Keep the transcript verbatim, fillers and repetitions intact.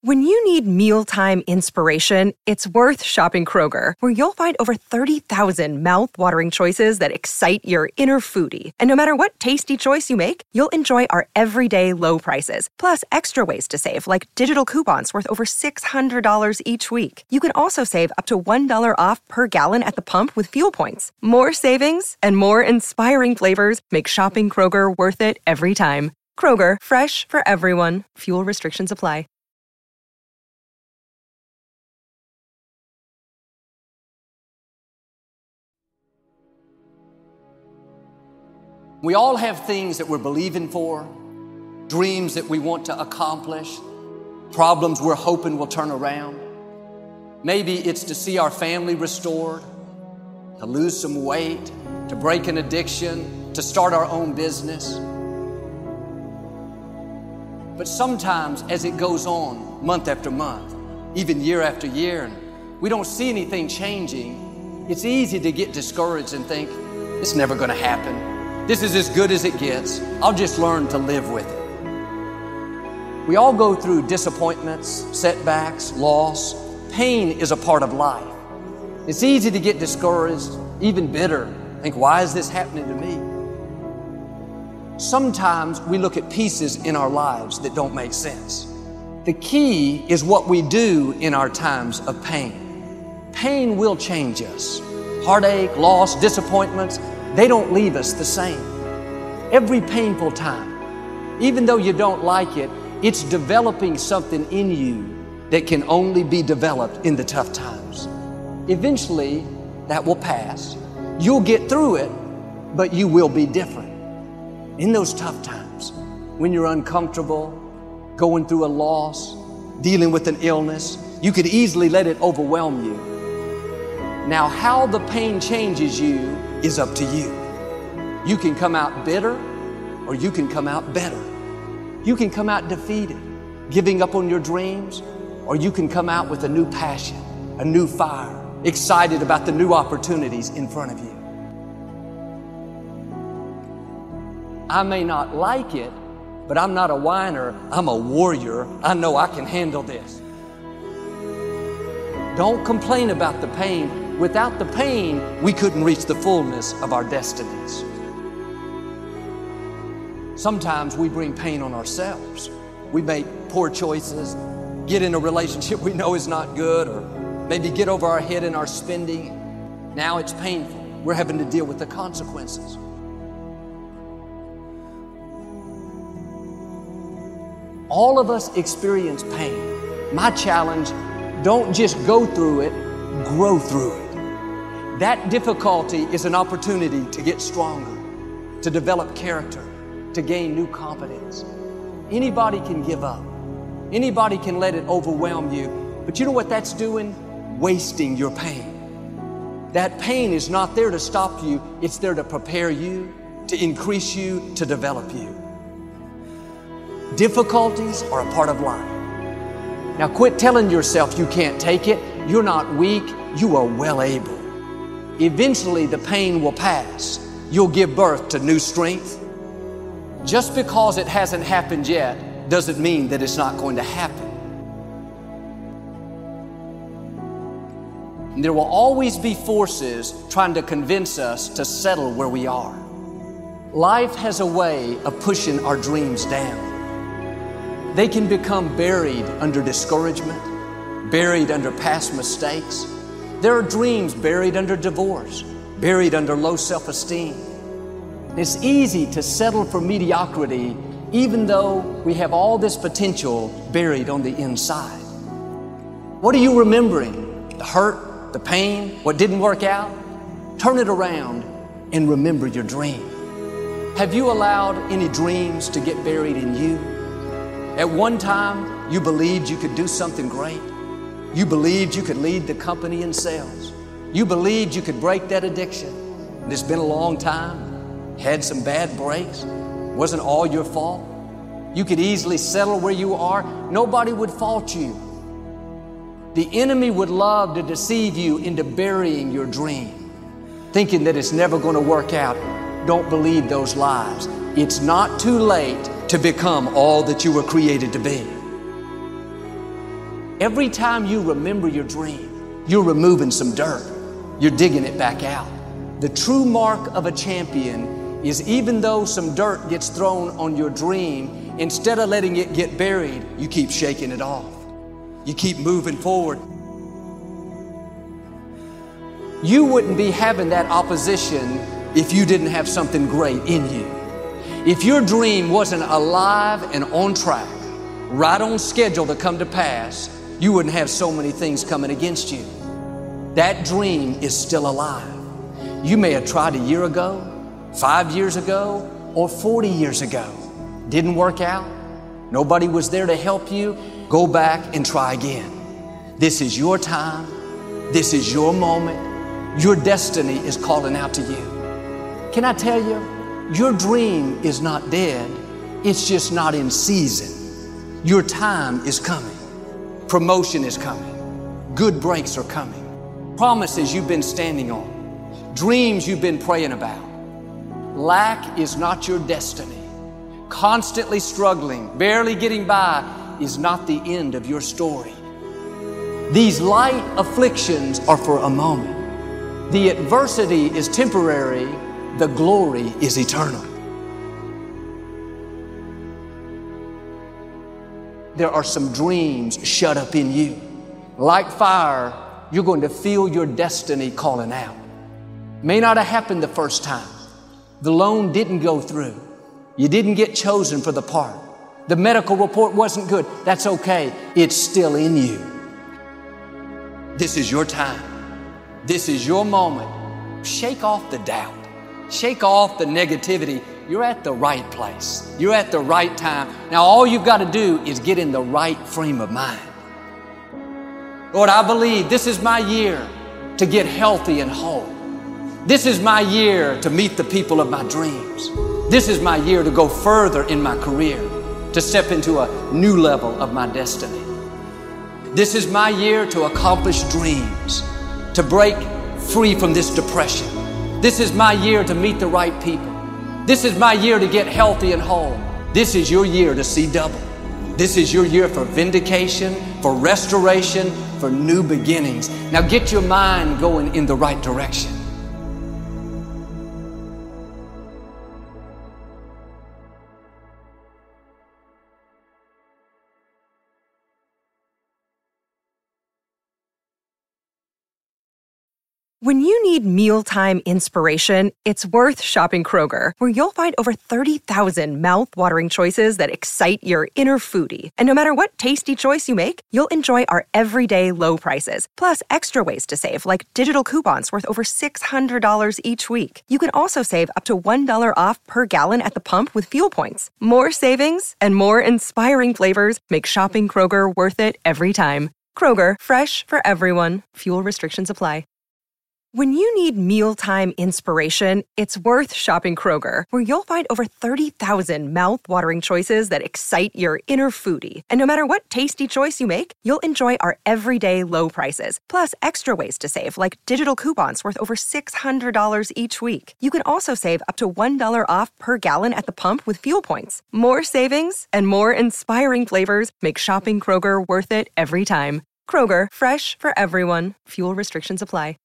When you need mealtime inspiration, it's worth shopping Kroger, where you'll find over thirty thousand mouth-watering choices that excite your inner foodie. And no matter what tasty choice you make, you'll enjoy our everyday low prices, plus extra ways to save, like digital coupons worth over six hundred dollars each week. You can also save up to one dollar off per gallon at the pump with fuel points. More savings and more inspiring flavors make shopping Kroger worth it every time. Kroger, fresh for everyone. Fuel restrictions apply. We all have things that we're believing for, dreams that we want to accomplish, problems we're hoping will turn around. Maybe it's to see our family restored, to lose some weight, to break an addiction, to start our own business. But sometimes as it goes on month after month, even year after year, and we don't see anything changing, it's easy to get discouraged and think, it's never going to happen. This is as good as it gets. I'll just learn to live with it. We all go through disappointments, setbacks, loss. Pain is a part of life. It's easy to get discouraged, even bitter. Think, why is this happening to me? Sometimes we look at pieces in our lives that don't make sense. The key is what we do in our times of pain. Pain will change us. Heartache, loss, disappointments, they don't leave us the same. Every painful time, even though you don't like it, it's developing something in you that can only be developed in the tough times. Eventually, that will pass. You'll get through it, but you will be different. In those tough times, when you're uncomfortable, going through a loss, dealing with an illness, you could easily let it overwhelm you. Now, how the pain changes you is up to you. You can come out bitter, or you can come out better. You can come out defeated, giving up on your dreams, or you can come out with a new passion, a new fire, excited about the new opportunities in front of you. I may not like it, but I'm not a whiner. I'm a warrior. I know I can handle this. Don't complain about the pain. Without the pain, we couldn't reach the fullness of our destinies. Sometimes we bring pain on ourselves. We make poor choices, get in a relationship we know is not good, or maybe get over our head in our spending. Now it's painful. We're having to deal with the consequences. All of us experience pain. My challenge, don't just go through it, grow through it. That difficulty is an opportunity to get stronger, to develop character, to gain new competence. Anybody can give up. Anybody can let it overwhelm you. But you know what that's doing? Wasting your pain. That pain is not there to stop you. It's there to prepare you, to increase you, to develop you. Difficulties are a part of life. Now quit telling yourself you can't take it. You're not weak. You are well able. Eventually the pain will pass. You'll give birth to new strength. Just because it hasn't happened yet doesn't mean that it's not going to happen. And there will always be forces trying to convince us to settle where we are. Life has a way of pushing our dreams down. They can become buried under discouragement, buried under past mistakes. There are dreams buried under divorce, buried under low self-esteem. It's easy to settle for mediocrity even though we have all this potential buried on the inside. What are you remembering? The hurt, the pain, what didn't work out? Turn it around and remember your dream. Have you allowed any dreams to get buried in you? At one time, you believed you could do something great. You believed you could lead the company in sales. You believed you could break that addiction. And it's been a long time. Had some bad breaks. Wasn't all your fault. You could easily settle where you are. Nobody would fault you. The enemy would love to deceive you into burying your dream, thinking that it's never going to work out. Don't believe those lies. It's not too late to become all that you were created to be. Every time you remember your dream, you're removing some dirt. You're digging it back out. The true mark of a champion is even though some dirt gets thrown on your dream, instead of letting it get buried, you keep shaking it off. You keep moving forward. You wouldn't be having that opposition if you didn't have something great in you. If your dream wasn't alive and on track, right on schedule to come to pass, you wouldn't have so many things coming against you. That dream is still alive. You may have tried a year ago, five years ago, or forty years ago. Didn't work out. Nobody was there to help you. Go back and try again. This is your time. This is your moment. Your destiny is calling out to you. Can I tell you? Your dream is not dead. It's just not in season. Your time is coming. Promotion is coming. Good breaks are coming. Promises you've been standing on. Dreams you've been praying about. Lack is not your destiny. Constantly struggling, barely getting by is not the end of your story. These light afflictions are for a moment. The adversity is temporary. The glory is eternal. There are some dreams shut up in you. Like fire, you're going to feel your destiny calling out. May not have happened the first time. The loan didn't go through. You didn't get chosen for the part. The medical report wasn't good. That's okay. It's still in you. This is your time. This is your moment. Shake off the doubt. Shake off the negativity. You're at the right place. You're at the right time. Now all you've got to do is get in the right frame of mind. Lord, I believe this is my year to get healthy and whole. This is my year to meet the people of my dreams. This is my year to go further in my career, to step into a new level of my destiny. This is my year to accomplish dreams, to break free from this depression. This is my year to meet the right people. This is my year to get healthy and whole. This is your year to see double. This is your year for vindication, for restoration, for new beginnings. Now get your mind going in the right direction. When you need mealtime inspiration, it's worth shopping Kroger, where you'll find over thirty thousand mouth-watering choices that excite your inner foodie. And no matter what tasty choice you make, you'll enjoy our everyday low prices, plus extra ways to save, like digital coupons worth over six hundred dollars each week. You can also save up to one dollar off per gallon at the pump with fuel points. More savings and more inspiring flavors make shopping Kroger worth it every time. Kroger, fresh for everyone. Fuel restrictions apply. When you need mealtime inspiration, it's worth shopping Kroger, where you'll find over thirty thousand mouth-watering choices that excite your inner foodie. And no matter what tasty choice you make, you'll enjoy our everyday low prices, plus extra ways to save, like digital coupons worth over six hundred dollars each week. You can also save up to one dollar off per gallon at the pump with fuel points. More savings and more inspiring flavors make shopping Kroger worth it every time. Kroger, fresh for everyone. Fuel restrictions apply.